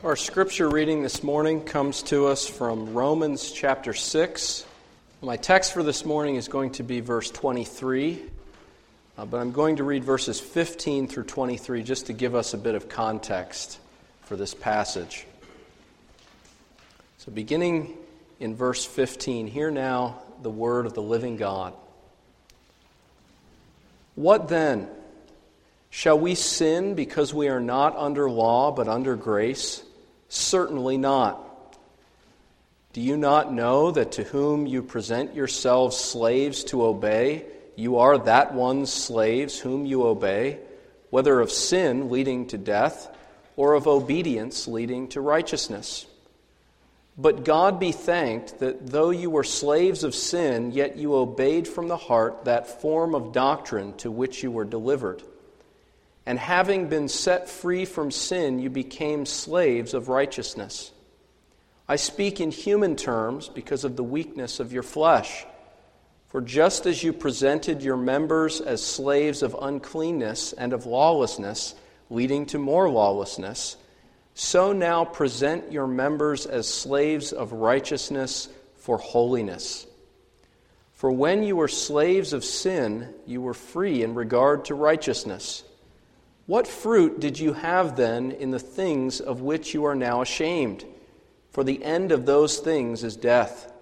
Our scripture reading this morning comes to us from Romans chapter 6. My text for this morning is going to be verse 23, but I'm going to read verses 15 through 23 just to give us a bit of context for this passage. So beginning in verse 15, hear now the word of the living God. What then? Shall we sin because we are not under law but under grace? Certainly not. Do you not know that to whom you present yourselves slaves to obey, you are that one's slaves whom you obey, whether of sin leading to death or of obedience leading to righteousness? But God be thanked that though you were slaves of sin, yet you obeyed from the heart that form of doctrine to which you were delivered. And having been set free from sin, you became slaves of righteousness. I speak in human terms because of the weakness of your flesh. For just as you presented your members as slaves of uncleanness and of lawlessness, leading to more lawlessness, so now present your members as slaves of righteousness for holiness. For when you were slaves of sin, you were free in regard to righteousness. What fruit did you have then in the things of which you are now ashamed? For the end of those things is death.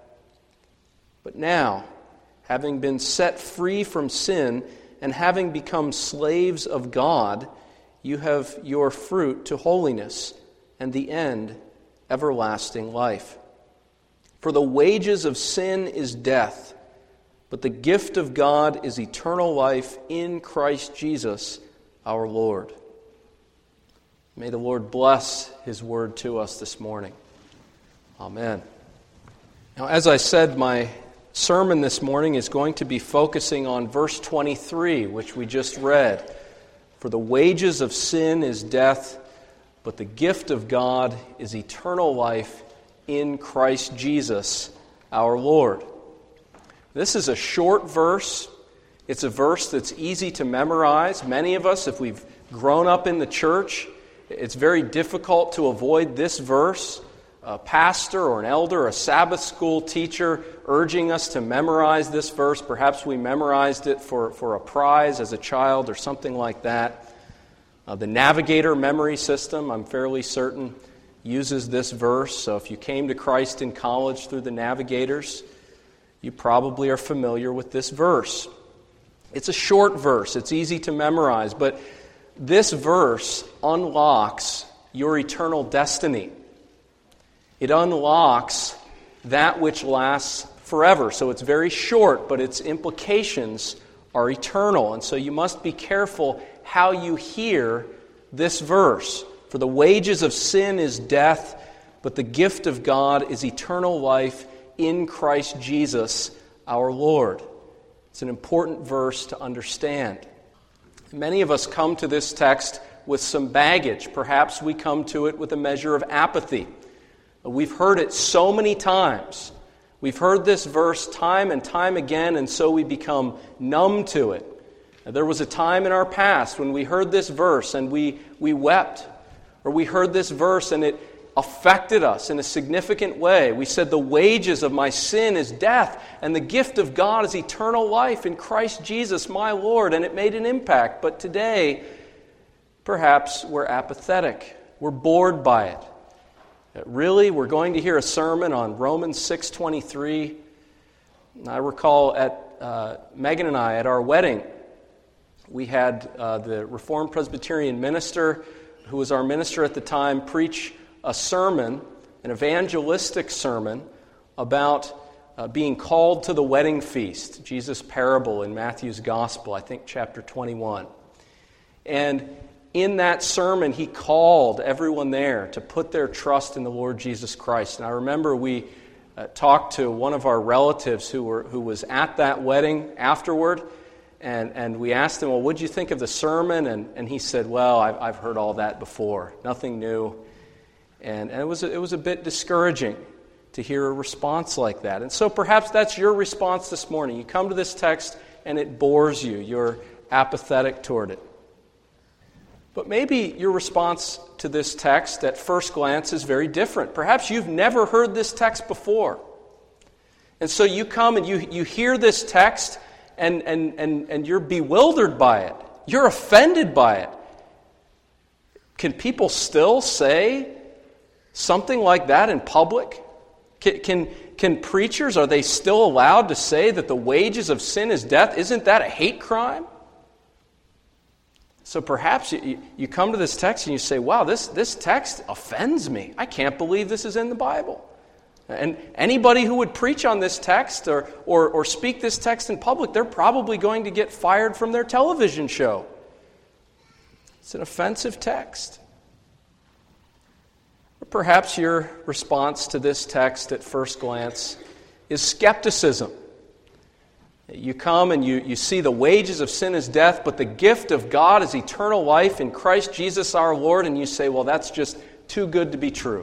But now, having been set free from sin and having become slaves of God, you have your fruit to holiness, and the end, everlasting life. For the wages of sin is death, but the gift of God is eternal life in Christ Jesus our Lord. May the Lord bless His word to us this morning. Amen. Now, as I said, my sermon this morning is going to be focusing on verse 23, which we just read. For the wages of sin is death, but the gift of God is eternal life in Christ Jesus our Lord. This is a short verse. It's a verse that's easy to memorize. Many of us, if we've grown up in the church, it's very difficult to avoid this verse. A pastor or an elder, a Sabbath school teacher urging us to memorize this verse. Perhaps we memorized it for a prize as a child or something like that. The Navigator memory system, I'm fairly certain, uses this verse. So if you came to Christ in college through the Navigators, you probably are familiar with this verse. It's a short verse. It's easy to memorize. But this verse unlocks your eternal destiny. It unlocks that which lasts forever. So it's very short, but its implications are eternal. And so you must be careful how you hear this verse. For the wages of sin is death, but the gift of God is eternal life in Christ Jesus our Lord. It's an important verse to understand. Many of us come to this text with some baggage. Perhaps we come to it with a measure of apathy. We've heard it so many times. We've heard this verse time and time again, and so we become numb to it. There was a time in our past when we heard this verse and we wept, or we heard this verse and it affected us in a significant way. We said, the wages of my sin is death, and the gift of God is eternal life in Christ Jesus my Lord, and it made an impact. But today, perhaps we're apathetic. We're bored by it. Really, we're going to hear a sermon on Romans 6:23. I recall at Megan and I, at our wedding, we had the Reformed Presbyterian minister, who was our minister at the time, preach a sermon, an evangelistic sermon, about being called to the wedding feast, Jesus' parable in Matthew's Gospel, I think chapter 21. And in that sermon, he called everyone there to put their trust in the Lord Jesus Christ. And I remember we talked to one of our relatives who was at that wedding afterward, and we asked him, well, what did you think of the sermon? And he said, well, I've heard all that before, nothing new. And it was a bit discouraging to hear a response like that. And so perhaps that's your response this morning. You come to this text and it bores you. You're apathetic toward it. But maybe your response to this text at first glance is very different. Perhaps you've never heard this text before. And so you come and you hear this text and you're bewildered by it. You're offended by it. Can people still say something like that in public? Can preachers, are they still allowed to say that the wages of sin is death? Isn't that a hate crime? So perhaps you come to this text and you say, wow, this text offends me. I can't believe this is in the Bible. And anybody who would preach on this text or speak this text in public, they're probably going to get fired from their television show. It's an offensive text. Or perhaps your response to this text at first glance is skepticism. You come and you see the wages of sin is death, but the gift of God is eternal life in Christ Jesus our Lord, and you say, well, that's just too good to be true.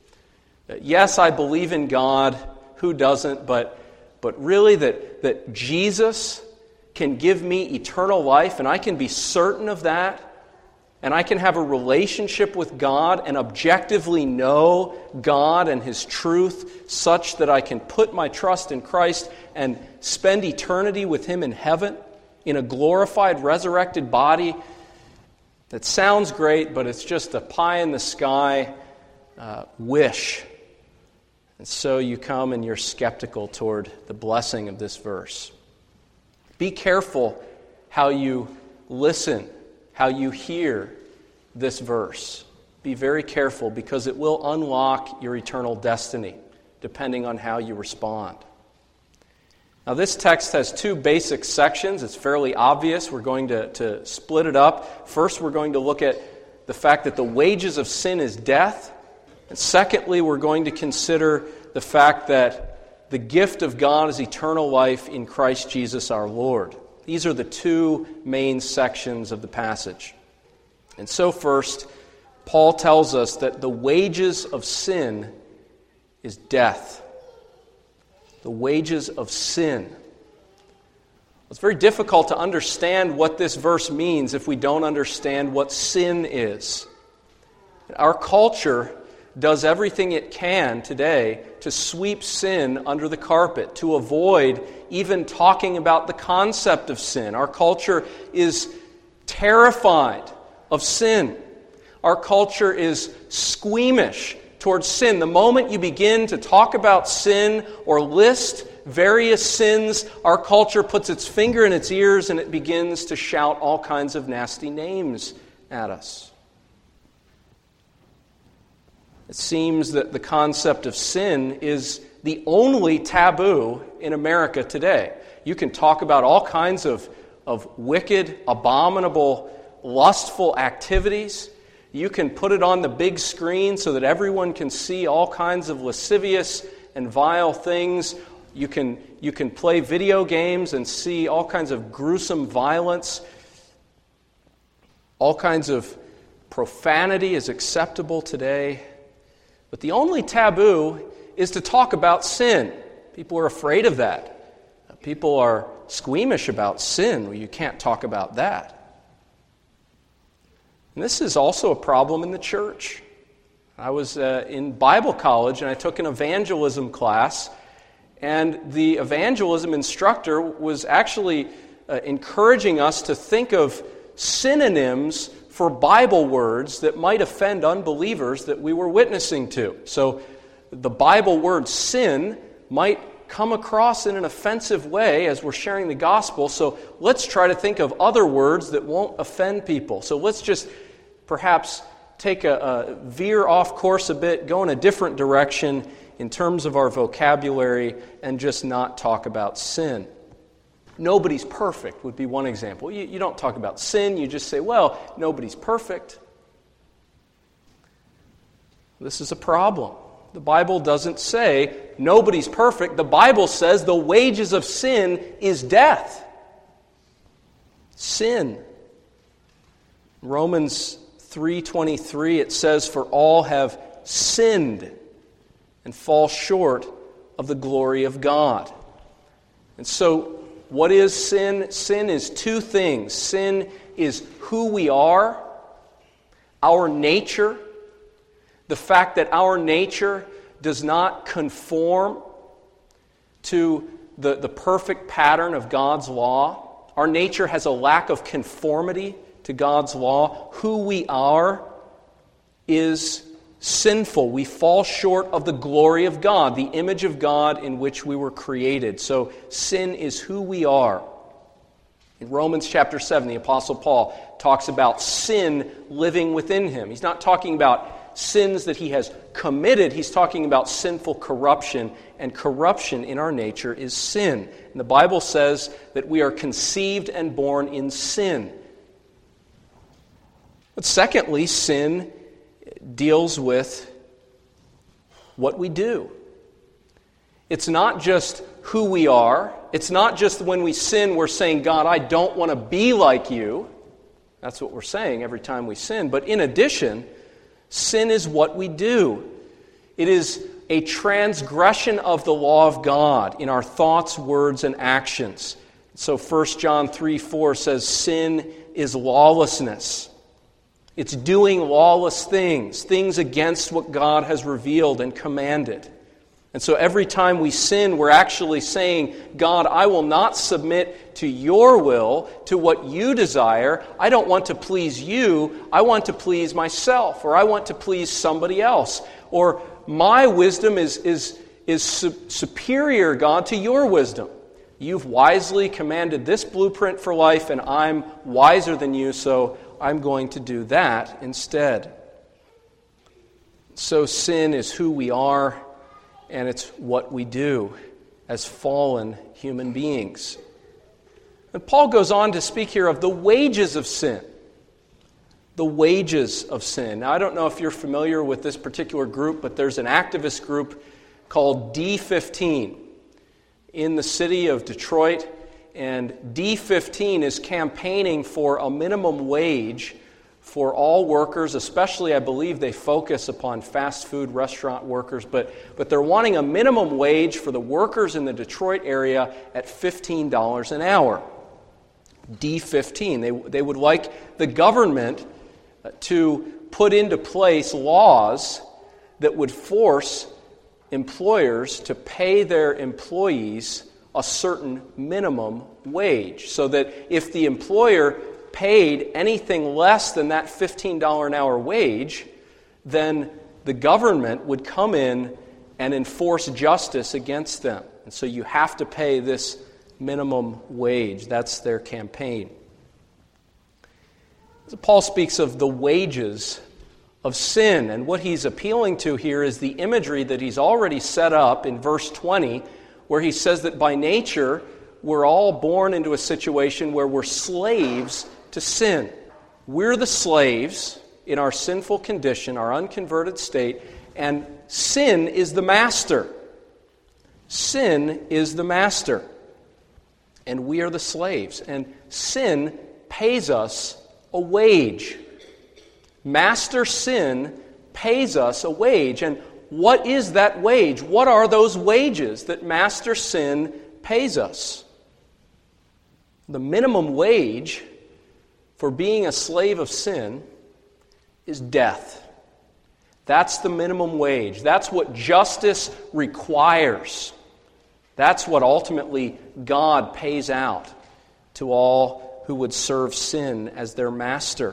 Yes, I believe in God. Who doesn't? But really that Jesus can give me eternal life, and I can be certain of that, and I can have a relationship with God and objectively know God and His truth such that I can put my trust in Christ and spend eternity with Him in heaven in a glorified, resurrected body. That sounds great, but it's just a pie-in-the-sky wish. And so you come and you're skeptical toward the blessing of this verse. Be careful how you listen, how you hear this verse. Be very careful, because it will unlock your eternal destiny, depending on how you respond. Now, this text has two basic sections. It's fairly obvious. We're going to split it up. First, we're going to look at the fact that the wages of sin is death. And secondly, we're going to consider the fact that the gift of God is eternal life in Christ Jesus our Lord. These are the two main sections of the passage. And so first, Paul tells us that the wages of sin is death. The wages of sin. It's very difficult to understand what this verse means if we don't understand what sin is. Our culture does everything it can today to sweep sin under the carpet, to avoid even talking about the concept of sin. Our culture is terrified of sin. Our culture is squeamish towards sin. The moment you begin to talk about sin or list various sins, our culture puts its finger in its ears and it begins to shout all kinds of nasty names at us. It seems that the concept of sin is the only taboo in America today. You can talk about all kinds of wicked, abominable, lustful activities. You can put it on the big screen so that everyone can see all kinds of lascivious and vile things. You can play video games and see all kinds of gruesome violence. All kinds of profanity is acceptable today. But the only taboo is to talk about sin. People are afraid of that. People are squeamish about sin. Well, you can't talk about that. And this is also a problem in the church. I was in Bible college and I took an evangelism class, and the evangelism instructor was actually encouraging us to think of synonyms for Bible words that might offend unbelievers that we were witnessing to. So the Bible word sin might come across in an offensive way as we're sharing the gospel. So let's try to think of other words that won't offend people. So let's just perhaps take a veer off course a bit, go in a different direction in terms of our vocabulary, and just not talk about sin. Nobody's perfect would be one example. You don't talk about sin, you just say, well, nobody's perfect. This is a problem. The Bible doesn't say nobody's perfect. The Bible says the wages of sin is death. Sin. Romans 3:23, it says, for all have sinned and fall short of the glory of God. And so, what is sin? Sin is two things. Sin is who we are, our nature, the fact that our nature does not conform to the perfect pattern of God's law. Our nature has a lack of conformity to God's law. Who we are is sinful. We fall short of the glory of God, the image of God in which we were created. So sin is who we are. In Romans chapter 7, the Apostle Paul talks about sin living within him. He's not talking about sins that he has committed. He's talking about sinful corruption, and corruption in our nature is sin. And the Bible says that we are conceived and born in sin. But secondly, sin deals with what we do. It's not just who we are. It's not just when we sin we're saying, God, I don't want to be like you. That's what we're saying every time we sin. But in addition, sin is what we do. It is a transgression of the law of God in our thoughts, words, and actions. So 1 John 3:4 says, sin is lawlessness. It's doing lawless things, things against what God has revealed and commanded. And so every time we sin, we're actually saying, God, I will not submit to your will, to what you desire. I don't want to please you. I want to please myself, or I want to please somebody else. Or my wisdom is superior, God, to your wisdom. You've wisely commanded this blueprint for life, and I'm wiser than you, so I'm going to do that instead. So sin is who we are, and it's what we do as fallen human beings. And Paul goes on to speak here of the wages of sin. The wages of sin. Now, I don't know if you're familiar with this particular group, but there's an activist group called D15 in the city of Detroit. And D15 is campaigning for a minimum wage for all workers, especially I believe they focus upon fast food restaurant workers, but they're wanting a minimum wage for the workers in the Detroit area at $15 an hour. D15. They would like the government to put into place laws that would force employers to pay their employees a certain minimum wage, so that if the employer paid anything less than that $15 an hour wage, then the government would come in and enforce justice against them. And so you have to pay this minimum wage. That's their campaign. So Paul speaks of the wages of sin, and what he's appealing to here is the imagery that he's already set up in verse 20, where he says that by nature we're all born into a situation where we're slaves to sin. We're the slaves in our sinful condition, our unconverted state, and sin is the master. Sin is the master, and we are the slaves. And sin pays us a wage. Master sin pays us a wage. And what is that wage? What are those wages that master sin pays us? The minimum wage for being a slave of sin is death. That's the minimum wage. That's what justice requires. That's what ultimately God pays out to all who would serve sin as their master.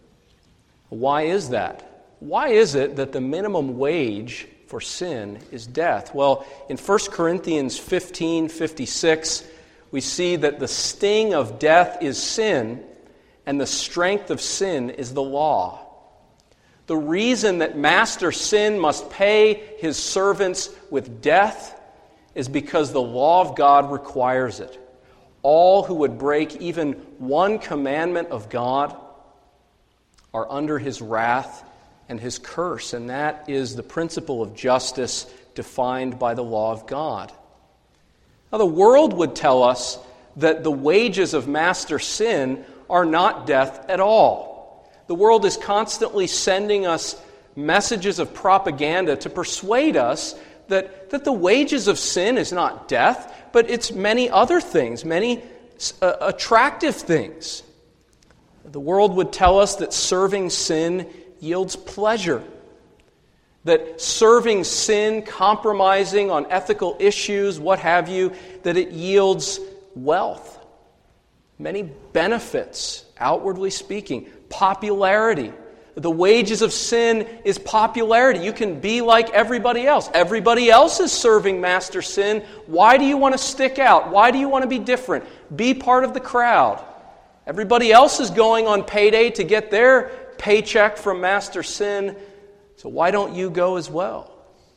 Why is that? Why is it that the minimum wage for sin is death? Well, in 1 Corinthians 15:56, we see that the sting of death is sin, and the strength of sin is the law. The reason that master sin must pay his servants with death is because the law of God requires it. All who would break even one commandment of God are under his wrath and his curse, and that is the principle of justice defined by the law of God. Now, the world would tell us that the wages of master sin are not death at all. The world is constantly sending us messages of propaganda to persuade us that the wages of sin is not death, but it's many other things, many attractive things. The world would tell us that serving sin yields pleasure. That serving sin, compromising on ethical issues, what have you, that it yields wealth. Many benefits, outwardly speaking. Popularity. The wages of sin is popularity. You can be like everybody else. Everybody else is serving master sin. Why do you want to stick out? Why do you want to be different? Be part of the crowd. Everybody else is going on payday to get their paycheck from master sin. So why don't you go as well?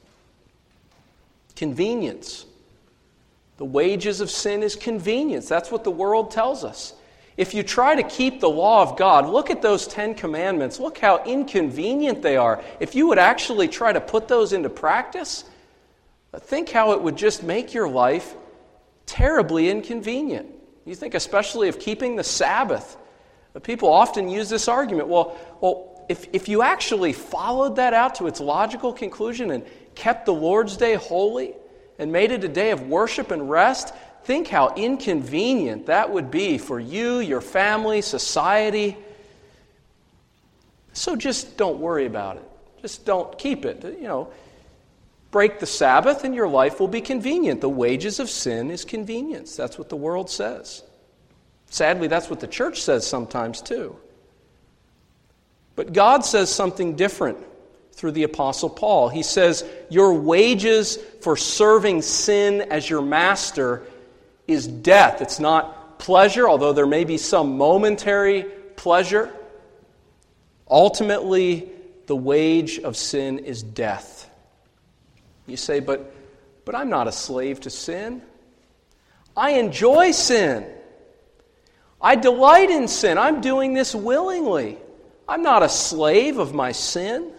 Convenience. The wages of sin is convenience. That's what the world tells us. If you try to keep the law of God, look at those 10 commandments. Look how inconvenient they are. If you would actually try to put those into practice, think how it would just make your life terribly inconvenient. You think especially of keeping the Sabbath. People often use this argument. Well, if you actually followed that out to its logical conclusion and kept the Lord's Day holy and made it a day of worship and rest, think how inconvenient that would be for you, your family, society. So just don't worry about it. Just don't keep it. Break the Sabbath and your life will be convenient. The wages of sin is convenience. That's what the world says. Sadly, that's what the church says sometimes too. But God says something different through the Apostle Paul. He says, your wages for serving sin as your master is death. It's not pleasure, although there may be some momentary pleasure. Ultimately, the wage of sin is death. You say, but I'm not a slave to sin. I enjoy sin. I delight in sin. I'm doing this willingly. I'm not a slave of my sin.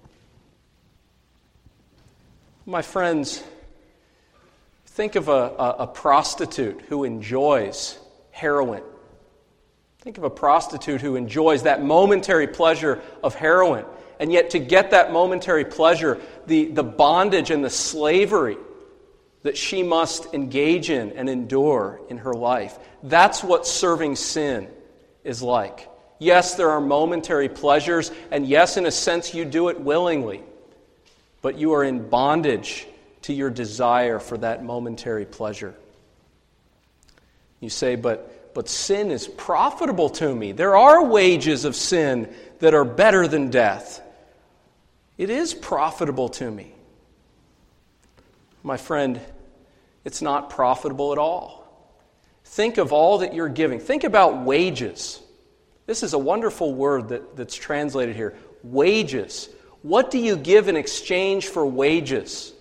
My friends, think of a prostitute who enjoys heroin. Think of a prostitute who enjoys that momentary pleasure of heroin. And yet to get that momentary pleasure, the bondage and the slavery that she must engage in and endure in her life. That's what serving sin is like. Yes, there are momentary pleasures, and yes, in a sense, you do it willingly. But you are in bondage to your desire for that momentary pleasure. You say, but sin is profitable to me. There are wages of sin that are better than death. It is profitable to me. My friend, it's not profitable at all. Think of all that you're giving. Think about wages. This is a wonderful word that's translated here. Wages. What do you give in exchange for wages?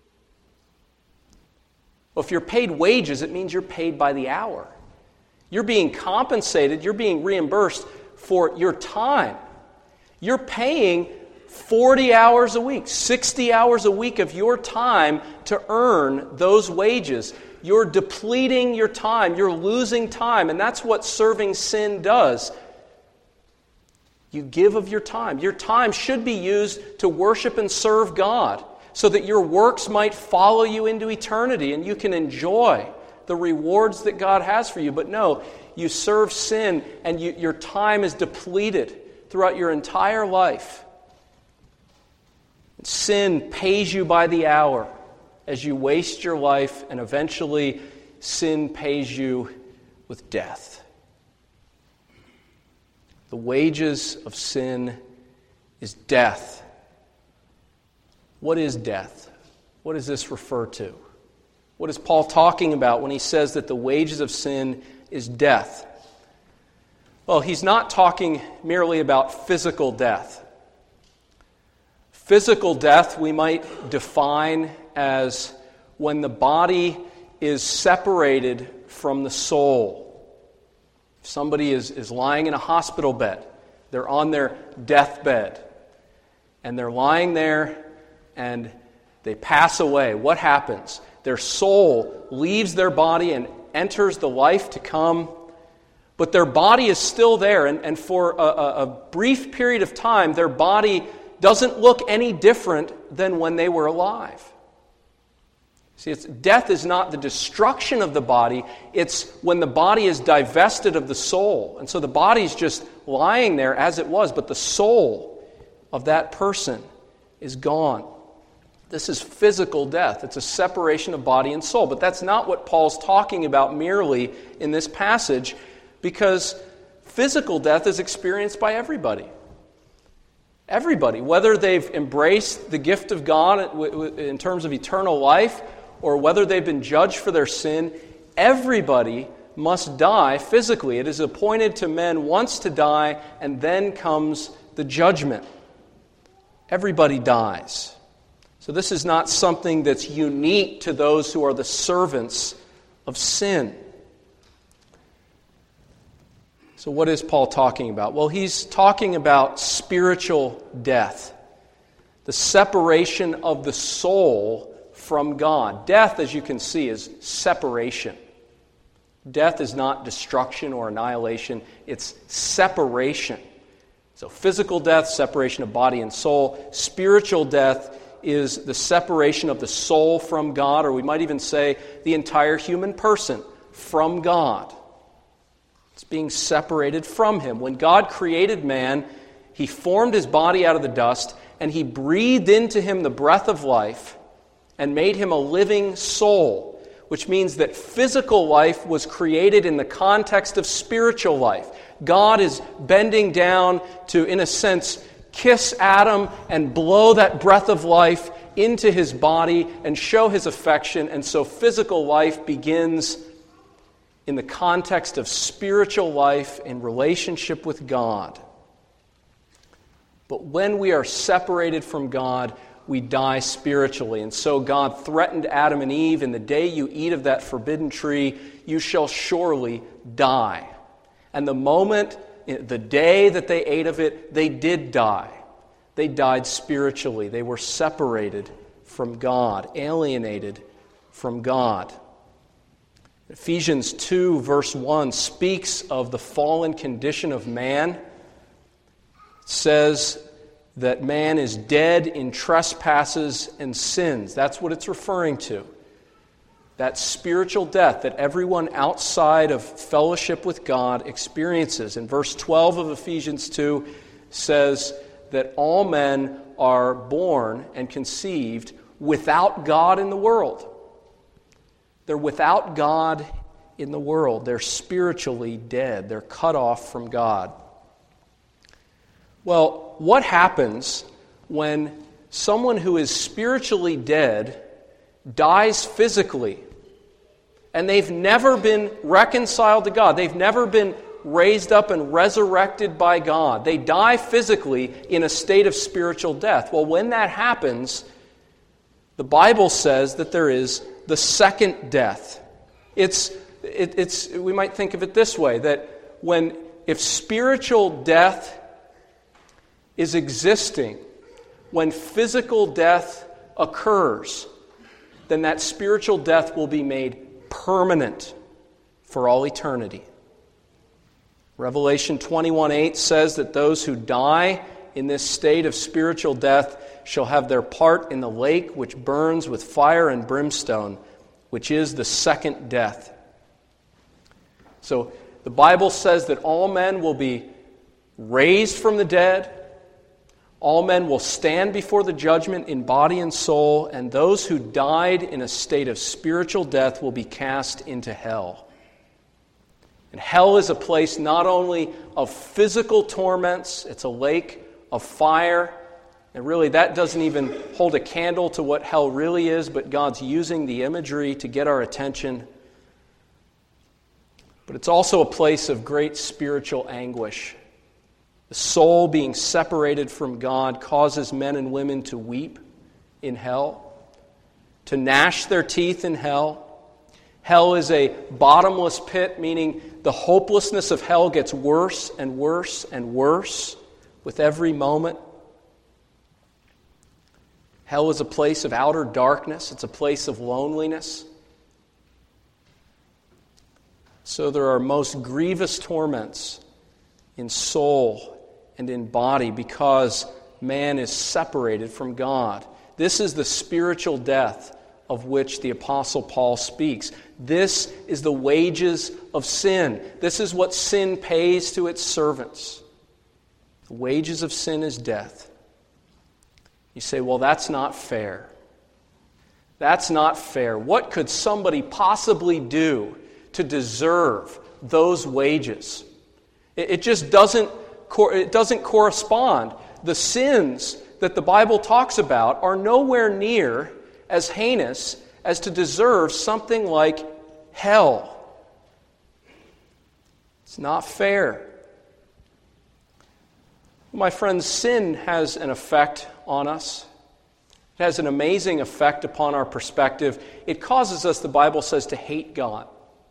Well, if you're paid wages, it means you're paid by the hour. You're being compensated, you're being reimbursed for your time. You're paying 40 hours a week, 60 hours a week of your time to earn those wages. You're depleting your time, you're losing time, and that's what serving sin does. You give of your time. Your time should be used to worship and serve God so that your works might follow you into eternity and you can enjoy the rewards that God has for you. But no, you serve sin and your time is depleted throughout your entire life. Sin pays you by the hour as you waste your life, and eventually sin pays you with death. The wages of sin is death. What is death? What does this refer to? What is Paul talking about when he says that the wages of sin is death? Well, he's not talking merely about physical death. Physical death we might define as when the body is separated from the soul. If somebody is lying in a hospital bed, they're on their deathbed, and they're lying there and they pass away. What happens? Their soul leaves their body and enters the life to come, but their body is still there, and for a brief period of time, their body doesn't look any different than when they were alive. See, death is not the destruction of the body, it's when the body is divested of the soul. And so the body's just lying there as it was, but the soul of that person is gone. This is physical death. It's a separation of body and soul. But that's not what Paul's talking about merely in this passage, because physical death is experienced by everybody. Everybody, whether they've embraced the gift of God in terms of eternal life, or whether they've been judged for their sin, everybody must die physically. It is appointed to men once to die, and then comes the judgment. Everybody dies. So this is not something that's unique to those who are the servants of sin. So what is Paul talking about? Well, he's talking about spiritual death, the separation of the soul from God. Death, as you can see, is separation. Death is not destruction or annihilation, it's separation. So physical death, separation of body and soul. Spiritual death is the separation of the soul from God, or we might even say the entire human person from God. It's being separated from Him. When God created man, He formed his body out of the dust, and He breathed into him the breath of life and made him a living soul, which means that physical life was created in the context of spiritual life. God is bending down to, in a sense, kiss Adam and blow that breath of life into his body and show His affection. And so physical life begins in the context of spiritual life in relationship with God. But when we are separated from God, we die spiritually. And so God threatened Adam and Eve, "In the day you eat of that forbidden tree, you shall surely die." And the day that they ate of it, they did die. They died spiritually. They were separated from God, alienated from God. Ephesians 2, verse 1 speaks of the fallen condition of man. It says that man is dead in trespasses and sins. That's what it's referring to. That spiritual death that everyone outside of fellowship with God experiences. And verse 12 of Ephesians 2 says that all men are born and conceived without God in the world. They're without God in the world. They're spiritually dead. They're cut off from God. Well, what happens when someone who is spiritually dead dies physically, and they've never been reconciled to God? They've never been raised up and resurrected by God. They die physically in a state of spiritual death. Well, when that happens, the Bible says that there is the second death. We might think of it this way, that if spiritual death is existing when physical death occurs, then that spiritual death will be made permanent for all eternity. Revelation 21:8 says that those who die in this state of spiritual death shall have their part in the lake which burns with fire and brimstone, which is the second death. So the Bible says that all men will be raised from the dead. All men will stand before the judgment in body and soul, and those who died in a state of spiritual death will be cast into hell. And hell is a place not only of physical torments, it's a lake of fire. And really, that doesn't even hold a candle to what hell really is, but God's using the imagery to get our attention. But it's also a place of great spiritual anguish. The soul being separated from God causes men and women to weep in hell, to gnash their teeth in hell. Hell is a bottomless pit, meaning the hopelessness of hell gets worse and worse and worse with every moment. Hell is a place of outer darkness. It's a place of loneliness. So there are most grievous torments in soul and in body because man is separated from God. This is the spiritual death of which the Apostle Paul speaks. This is the wages of sin. This is what sin pays to its servants. The wages of sin is death. You say, well, that's not fair. That's not fair. What could somebody possibly do to deserve those wages? It just doesn't correspond. The sins that the Bible talks about are nowhere near as heinous as to deserve something like hell. It's not fair. My friends, sin has an effect on us. It has an amazing effect upon our perspective. It causes us, the Bible says, to hate God.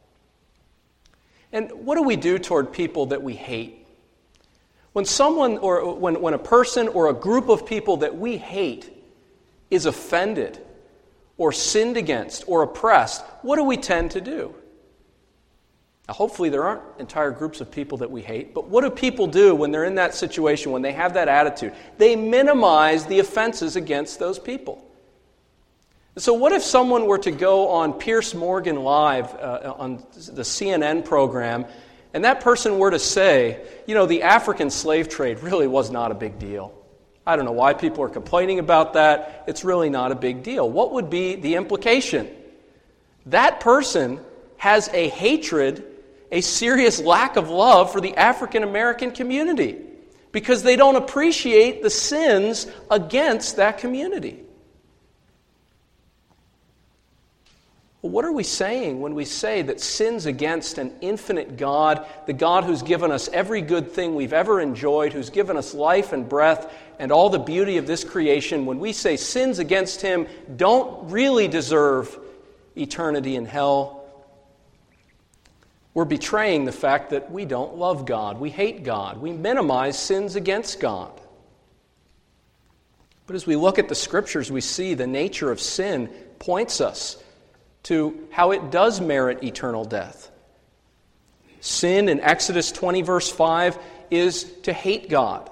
And what do we do toward people that we hate? When someone or when a person or a group of people that we hate is offended or sinned against or oppressed, what do we tend to do? Now, hopefully there aren't entire groups of people that we hate, but what do people do when they're in that situation, when they have that attitude? They minimize the offenses against those people. So what if someone were to go on Piers Morgan Live on the CNN program, and that person were to say, the African slave trade really was not a big deal. I don't know why people are complaining about that. It's really not a big deal. What would be the implication? That person has a hatred, a serious lack of love for the African American community because they don't appreciate the sins against that community. Well, what are we saying when we say that sins against an infinite God, the God who's given us every good thing we've ever enjoyed, who's given us life and breath and all the beauty of this creation, when we say sins against Him don't really deserve eternity in hell? We're betraying the fact that we don't love God. We hate God. We minimize sins against God. But as we look at the Scriptures, we see the nature of sin points us to how it does merit eternal death. Sin in Exodus 20, verse 5, is to hate God.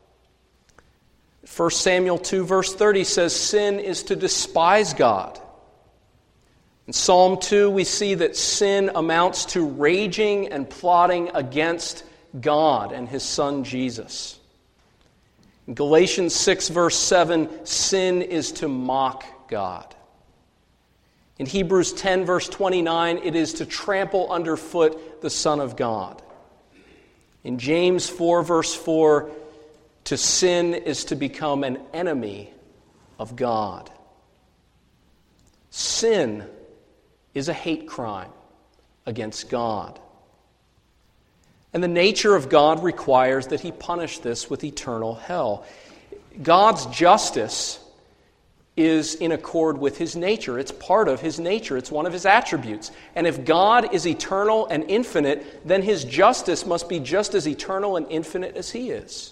1 Samuel 2, verse 30 says sin is to despise God. In Psalm 2, we see that sin amounts to raging and plotting against God and His Son Jesus. In Galatians 6, verse 7, sin is to mock God. In Hebrews 10, verse 29, it is to trample underfoot the Son of God. In James 4, verse 4, to sin is to become an enemy of God. Sin is a hate crime against God. And the nature of God requires that He punish this with eternal hell. God's justice is in accord with His nature. It's part of His nature. It's one of His attributes. And if God is eternal and infinite, then His justice must be just as eternal and infinite as He is.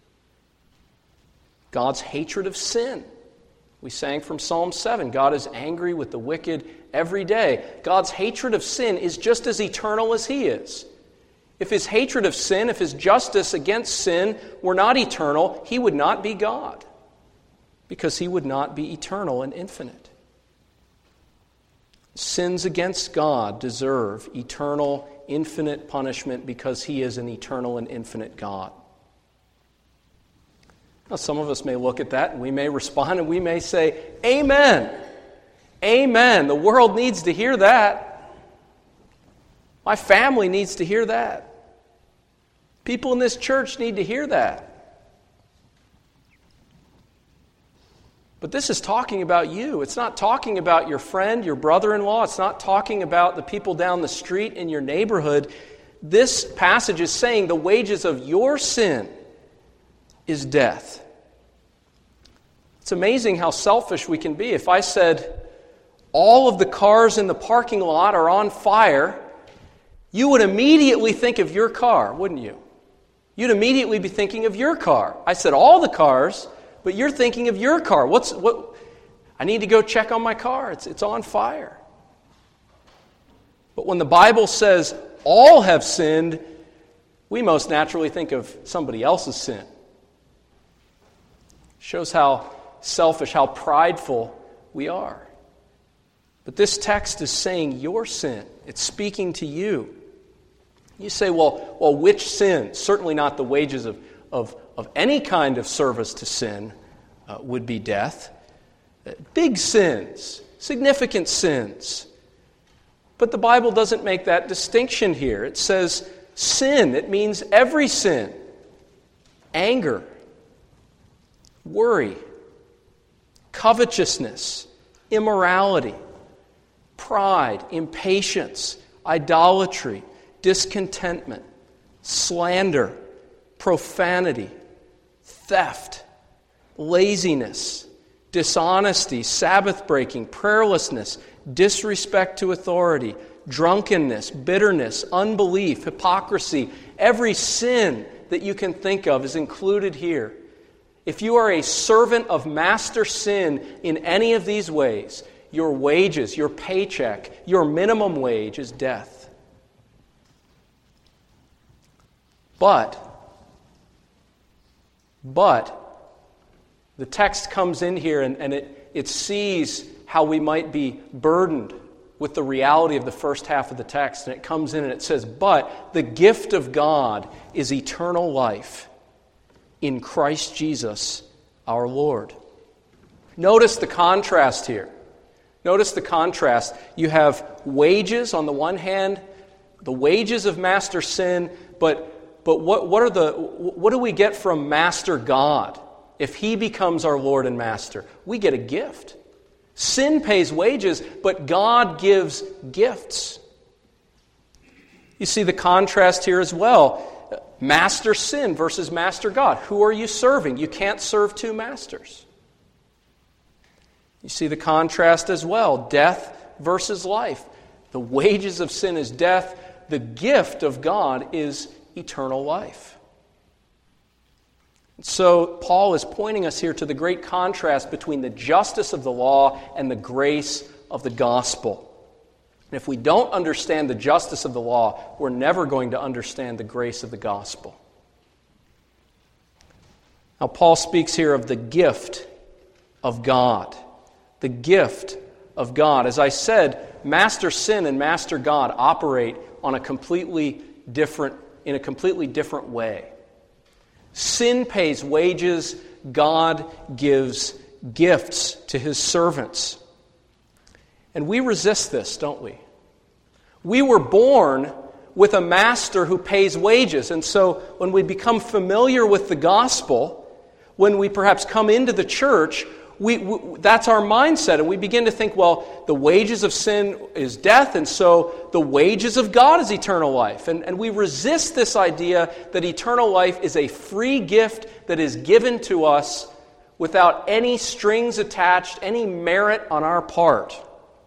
God's hatred of sin. We sang from Psalm 7, God is angry with the wicked every day. God's hatred of sin is just as eternal as He is. If His hatred of sin, if His justice against sin were not eternal, He would not be God, because He would not be eternal and infinite. Sins against God deserve eternal, infinite punishment because He is an eternal and infinite God. Now, some of us may look at that and we may respond and we may say, Amen. Amen. The world needs to hear that. My family needs to hear that. People in this church need to hear that. But this is talking about you. It's not talking about your friend, your brother-in-law. It's not talking about the people down the street in your neighborhood. This passage is saying the wages of your sin is death. It's amazing how selfish we can be. If I said, all of the cars in the parking lot are on fire, you would immediately think of your car, wouldn't you? You'd immediately be thinking of your car. I said all the cars, but you're thinking of your car. What? I need to go check on my car. It's on fire. But when the Bible says all have sinned, we most naturally think of somebody else's sin. Shows how selfish, how prideful we are. But this text is saying your sin. It's speaking to you. You say, well, which sin? Certainly not the wages of any kind of service to sin. would be death. Big sins, significant sins. But the Bible doesn't make that distinction here. It says sin. It means every sin. Anger, worry, covetousness, immorality, pride, impatience, idolatry, discontentment, slander, profanity, theft, laziness, dishonesty, Sabbath breaking, prayerlessness, disrespect to authority, drunkenness, bitterness, unbelief, hypocrisy. Every sin that you can think of is included here. If you are a servant of master sin in any of these ways, your wages, your paycheck, your minimum wage is death. But the text comes in here and it sees how we might be burdened with the reality of the first half of the text. And it comes in and it says, but the gift of God is eternal life in Christ Jesus our Lord. Notice the contrast here. Notice the contrast. You have wages on the one hand, the wages of master sin, but what do we get from Master God? If He becomes our Lord and Master, we get a gift. Sin pays wages, but God gives gifts. You see the contrast here as well. Master sin versus Master God. Who are you serving? You can't serve two masters. You see the contrast as well. Death versus life. The wages of sin is death. The gift of God is eternal life. So Paul is pointing us here to the great contrast between the justice of the law and the grace of the gospel. And if we don't understand the justice of the law, we're never going to understand the grace of the gospel. Now Paul speaks here of the gift of God. The gift of God. As I said, Master Sin and Master God operate in a completely different way. Sin pays wages, God gives gifts to His servants. And we resist this, don't we? We were born with a master who pays wages, and so when we become familiar with the gospel, when we perhaps come into the church, that's our mindset, and we begin to think, well, the wages of sin is death, and so the wages of God is eternal life. And we resist this idea that eternal life is a free gift that is given to us without any strings attached, any merit on our part.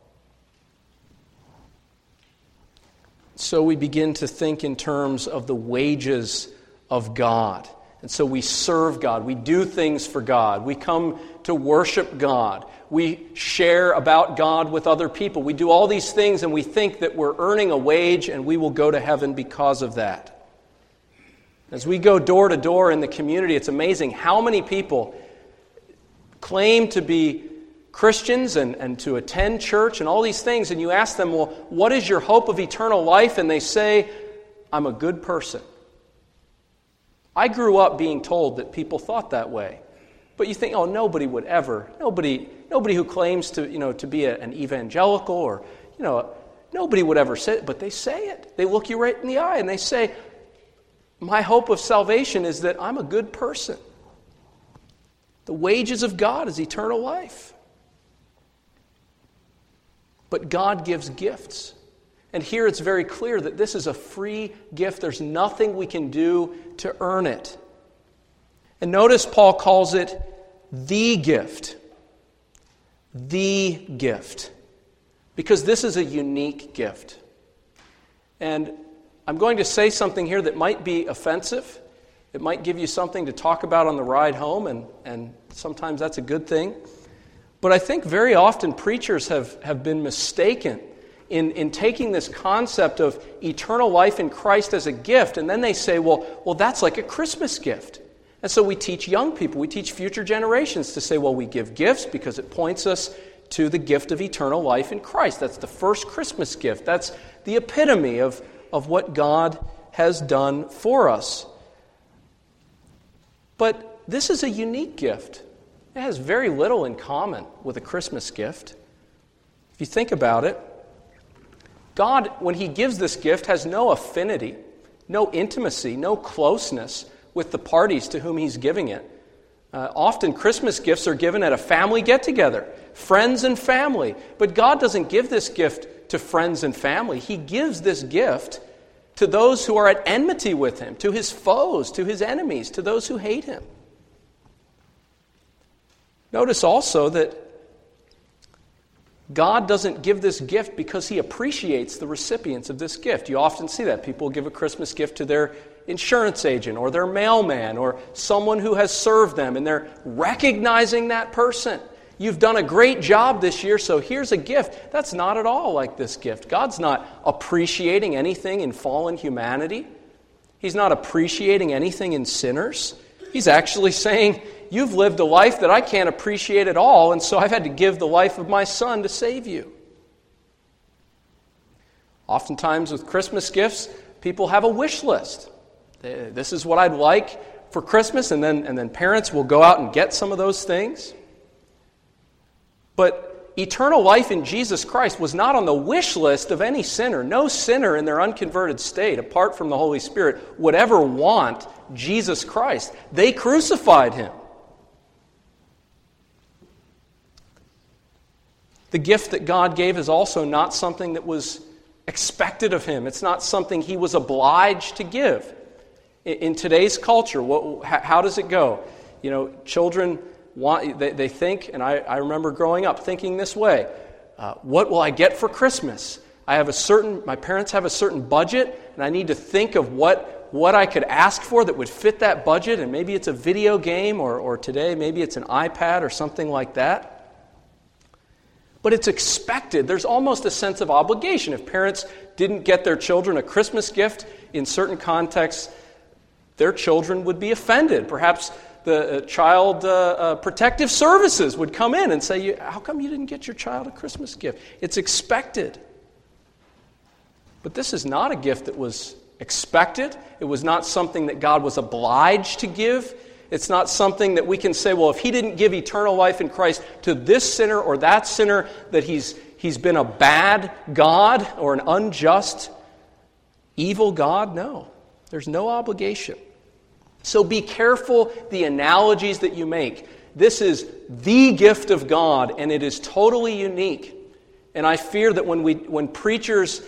So we begin to think in terms of the wages of God. And so we serve God. We do things for God. We come to worship God. We share about God with other people. We do all these things and we think that we're earning a wage and we will go to heaven because of that. As we go door to door in the community, it's amazing how many people claim to be Christians and to attend church and all these things, and you ask them, well, what is your hope of eternal life? And they say, I'm a good person. I grew up being told that people thought that way. But you think, oh, nobody who claims to be an evangelical or, nobody would ever say it, but they say it. They look you right in the eye and they say, my hope of salvation is that I'm a good person. The wages of God is eternal life. But God gives gifts. And here it's very clear that this is a free gift. There's nothing we can do to earn it. And notice Paul calls it the gift. The gift. Because this is a unique gift. And I'm going to say something here that might be offensive. It might give you something to talk about on the ride home, and sometimes that's a good thing. But I think very often preachers have been mistaken in taking this concept of eternal life in Christ as a gift, and then they say, well, that's like a Christmas gift. And so we teach young people, we teach future generations to say, well, we give gifts because it points us to the gift of eternal life in Christ. That's the first Christmas gift. That's the epitome of what God has done for us. But this is a unique gift. It has very little in common with a Christmas gift. If you think about it, God, when He gives this gift, has no affinity, no intimacy, no closeness with the parties to whom He's giving it. Often Christmas gifts are given at a family get-together, friends and family. But God doesn't give this gift to friends and family. He gives this gift to those who are at enmity with Him, to His foes, to His enemies, to those who hate Him. Notice also that God doesn't give this gift because He appreciates the recipients of this gift. You often see that. People give a Christmas gift to their insurance agent or their mailman or someone who has served them, and they're recognizing that person. You've done a great job this year, so here's a gift. That's not at all like this gift. God's not appreciating anything in fallen humanity. He's not appreciating anything in sinners. He's actually saying, you've lived a life that I can't appreciate at all, and so I've had to give the life of my Son to save you. Oftentimes with Christmas gifts, people have a wish list. This is what I'd like for Christmas, and then parents will go out and get some of those things. But eternal life in Jesus Christ was not on the wish list of any sinner. No sinner in their unconverted state, apart from the Holy Spirit, would ever want Jesus Christ. They crucified Him. The gift that God gave is also not something that was expected of Him. It's not something He was obliged to give. In today's culture, how does it go? You know, children they think, and I remember growing up thinking this way, what will I get for Christmas? My parents have a certain budget, and I need to think of what I could ask for that would fit that budget, and maybe it's a video game, or today maybe it's an iPad or something like that. But it's expected. There's almost a sense of obligation. If parents didn't get their children a Christmas gift in certain contexts, their children would be offended. Perhaps the child protective services would come in and say, how come you didn't get your child a Christmas gift? It's expected. But this is not a gift that was expected. It was not something that God was obliged to give. It's not something that we can say, well, if He didn't give eternal life in Christ to this sinner or that sinner, that he's been a bad God or an unjust, evil God. No, there's no obligation. So be careful the analogies that you make. This is the gift of God, and it is totally unique. And I fear that when preachers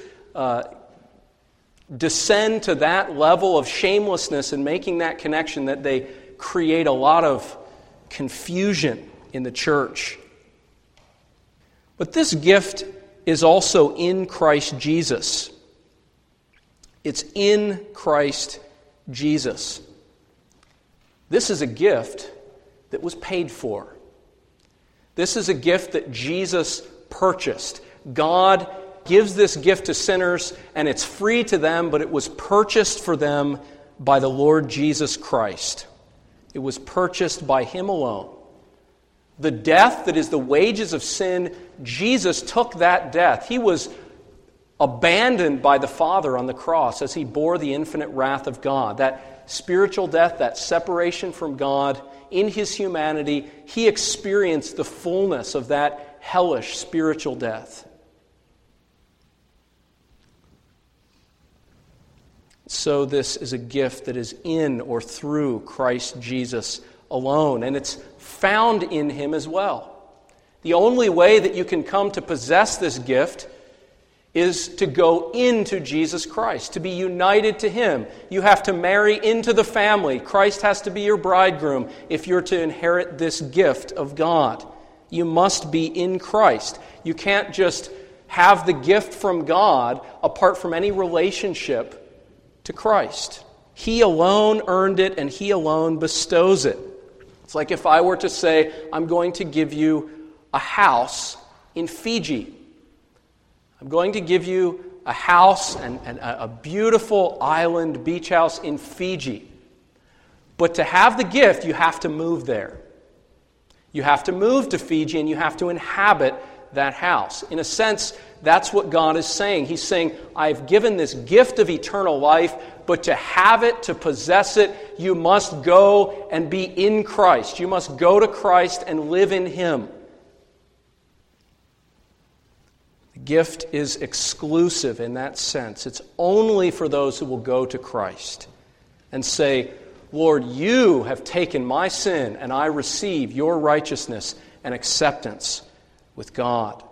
descend to that level of shamelessness and making that connection, that they create a lot of confusion in the church. But this gift is also in Christ Jesus. It's in Christ Jesus. This is a gift that was paid for. This is a gift that Jesus purchased. God gives this gift to sinners, and it's free to them, but it was purchased for them by the Lord Jesus Christ. It was purchased by Him alone. The death that is the wages of sin, Jesus took that death. He was abandoned by the Father on the cross as He bore the infinite wrath of God. That spiritual death, that separation from God, in His humanity, He experienced the fullness of that hellish spiritual death. So this is a gift that is in or through Christ Jesus alone, and it's found in Him as well. The only way that you can come to possess this gift is to go into Jesus Christ, to be united to Him. You have to marry into the family. Christ has to be your bridegroom if you're to inherit this gift of God. You must be in Christ. You can't just have the gift from God apart from any relationship to Christ. He alone earned it, and He alone bestows it. It's like if I were to say, I'm going to give you a house in Fiji. I'm going to give you a house and a beautiful island beach house in Fiji. But to have the gift, you have to move there. You have to move to Fiji, and you have to inhabit that house. In a sense, that's what God is saying. He's saying, I've given this gift of eternal life, but to have it, to possess it, you must go and be in Christ. You must go to Christ and live in Him. The gift is exclusive in that sense. It's only for those who will go to Christ and say, Lord, you have taken my sin, and I receive your righteousness and acceptance with God.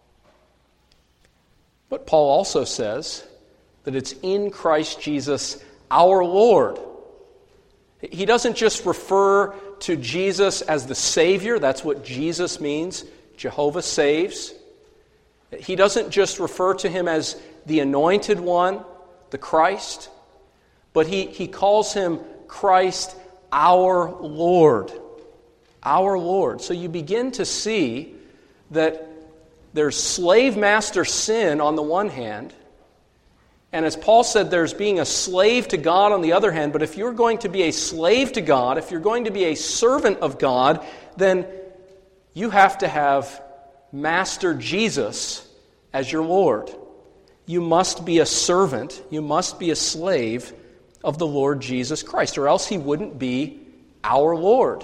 But Paul also says that it's in Christ Jesus our Lord. He doesn't just refer to Jesus as the Savior. That's what Jesus means. Jehovah saves. He doesn't just refer to Him as the Anointed One, the Christ, but he calls Him Christ our Lord. Our Lord. So you begin to see that there's slave-master sin on the one hand, and as Paul said, there's being a slave to God on the other hand. But if you're going to be a slave to God, if you're going to be a servant of God, then you have to have Master Jesus as your Lord. You must be a servant, you must be a slave of the Lord Jesus Christ, or else He wouldn't be our Lord.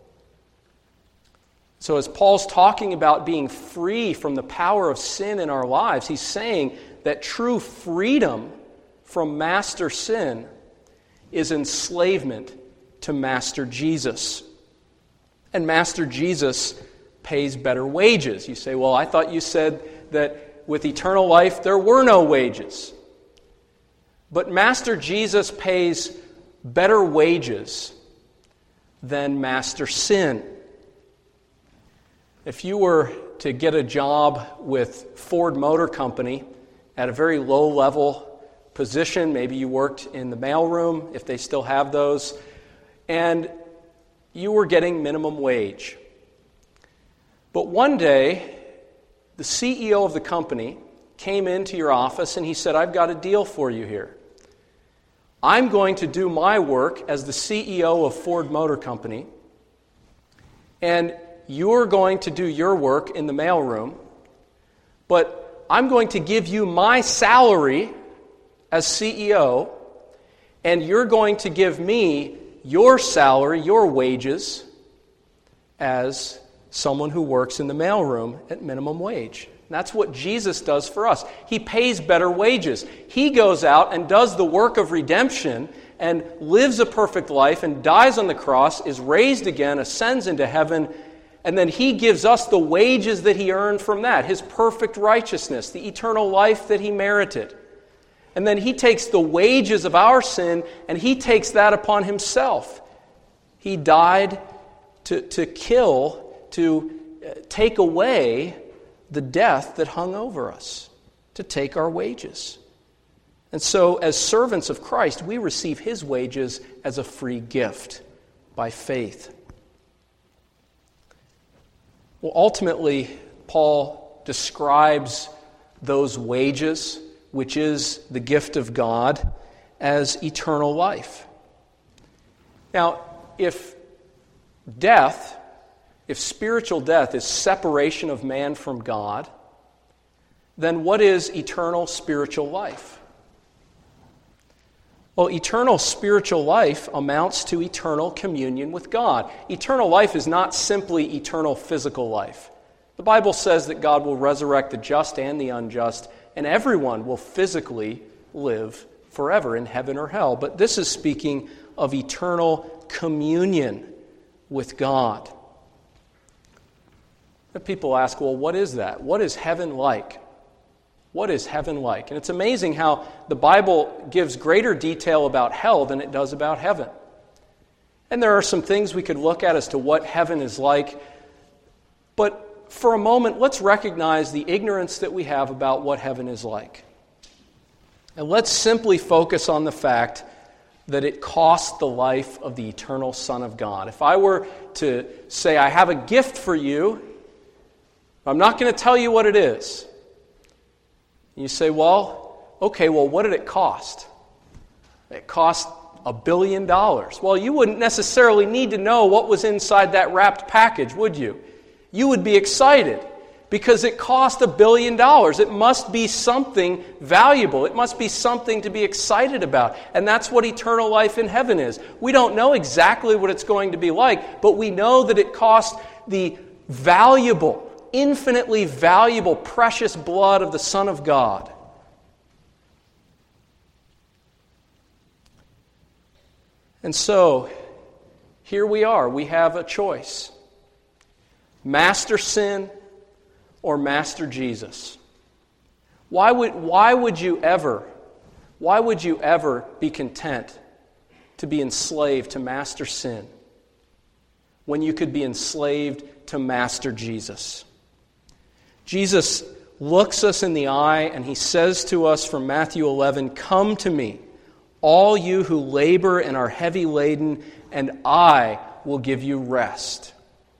So as Paul's talking about being free from the power of sin in our lives, he's saying that true freedom from master sin is enslavement to Master Jesus. And Master Jesus pays better wages. You say, well, I thought you said that with eternal life there were no wages. But Master Jesus pays better wages than Master Sin. If you were to get a job with Ford Motor Company at a very low-level position, maybe you worked in the mailroom, if they still have those, and you were getting minimum wage. But one day, the CEO of the company came into your office and he said, I've got a deal for you here. I'm going to do my work as the CEO of Ford Motor Company, and you're going to do your work in the mailroom, but I'm going to give you my salary as CEO, and you're going to give me your salary, your wages, as someone who works in the mailroom at minimum wage. That's what Jesus does for us. He pays better wages. He goes out and does the work of redemption and lives a perfect life and dies on the cross, is raised again, ascends into heaven, and then He gives us the wages that He earned from that, His perfect righteousness, the eternal life that He merited. And then He takes the wages of our sin and He takes that upon Himself. He died to kill, to take away the death that hung over us, to take our wages. And so, as servants of Christ, we receive His wages as a free gift by faith. Well, ultimately, Paul describes those wages, which is the gift of God, as eternal life. Now, if spiritual death is separation of man from God, then what is eternal spiritual life? Well, eternal spiritual life amounts to eternal communion with God. Eternal life is not simply eternal physical life. The Bible says that God will resurrect the just and the unjust, and everyone will physically live forever in heaven or hell. But this is speaking of eternal communion with God. And people ask, well, what is that? What is heaven like? What is heaven like? And it's amazing how the Bible gives greater detail about hell than it does about heaven. And there are some things we could look at as to what heaven is like. But for a moment, let's recognize the ignorance that we have about what heaven is like. And let's simply focus on the fact that it cost the life of the eternal Son of God. If I were to say, I have a gift for you, I'm not going to tell you what it is. You say, well, okay, what did it cost? It cost $1 billion. Well, you wouldn't necessarily need to know what was inside that wrapped package, would you? You would be excited because it cost $1 billion. It must be something valuable. It must be something to be excited about. And that's what eternal life in heaven is. We don't know exactly what it's going to be like, but we know that it cost the valuable, infinitely valuable, precious blood of the Son of God. And so, here we are. We have a choice. Master sin or Master Jesus. Why would you ever be content to be enslaved to Master sin when you could be enslaved to Master Jesus? Jesus looks us in the eye and he says to us from Matthew 11, "Come to me, all you who labor and are heavy laden, and I will give you rest.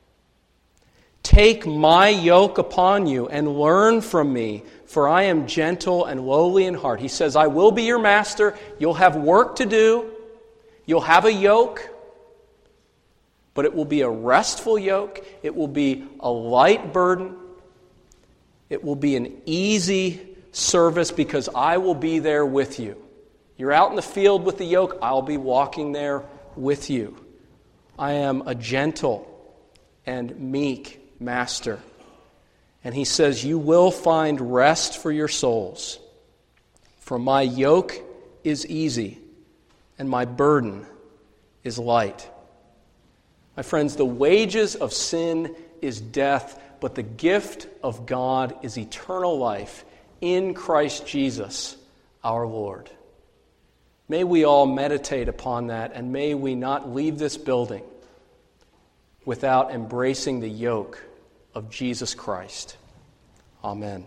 Take my yoke upon you and learn from me, for I am gentle and lowly in heart." He says, I will be your master. You'll have work to do. You'll have a yoke. But it will be a restful yoke. It will be a light burden. It will be an easy service because I will be there with you. You're out in the field with the yoke. I'll be walking there with you. I am a gentle and meek master. And he says, you will find rest for your souls. For my yoke is easy and my burden is light. My friends, the wages of sin is death, but the gift of God is eternal life in Christ Jesus, our Lord. May we all meditate upon that, and may we not leave this building without embracing the yoke of Jesus Christ. Amen.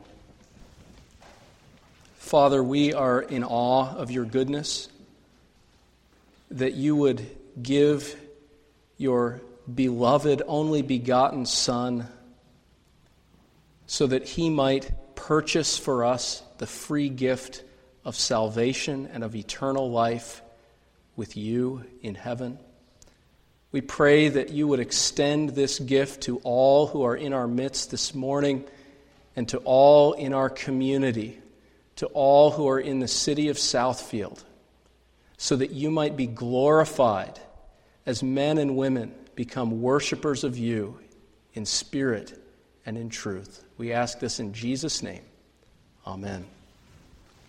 Father, we are in awe of your goodness, that you would give your beloved, only begotten Son, so that he might purchase for us the free gift of salvation and of eternal life with you in heaven. We pray that you would extend this gift to all who are in our midst this morning and to all in our community, to all who are in the city of Southfield, so that you might be glorified as men and women become worshipers of you in spirit and in truth. We ask this in Jesus' name. Amen.